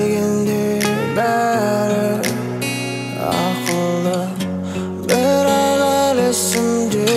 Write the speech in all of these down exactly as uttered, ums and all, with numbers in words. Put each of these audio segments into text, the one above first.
дегенде бәрі ақылды, бірақ әлі есімде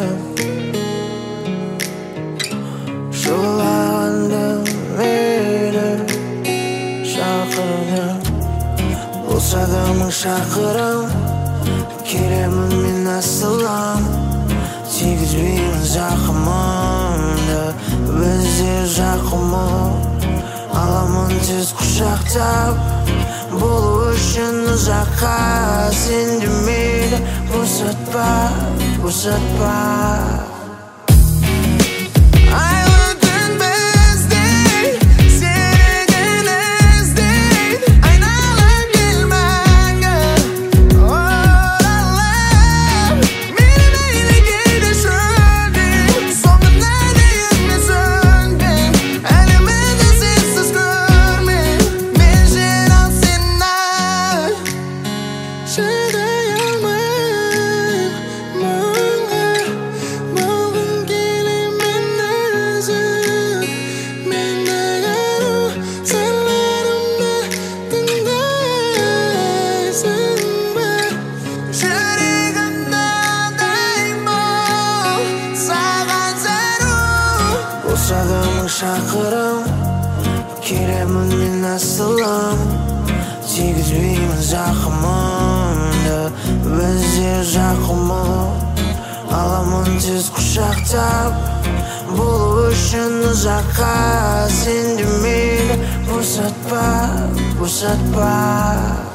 жылағанда мені шақырды. Болса да мың шақырым келемін мен асылым, тигізбеймін зақымымды, біздер жақынмын. Аламын тез құшақтап, болу үшін ұзаққа. Сен де мені босатпа, босатпа. Болса да мың шақырым келемін мен асылым, тигізбеймін зақымымды, біздер жақынмын. Аламын тез құшақтап, болу үшін ұзаққа. Сен де мені босатпа, босатпа.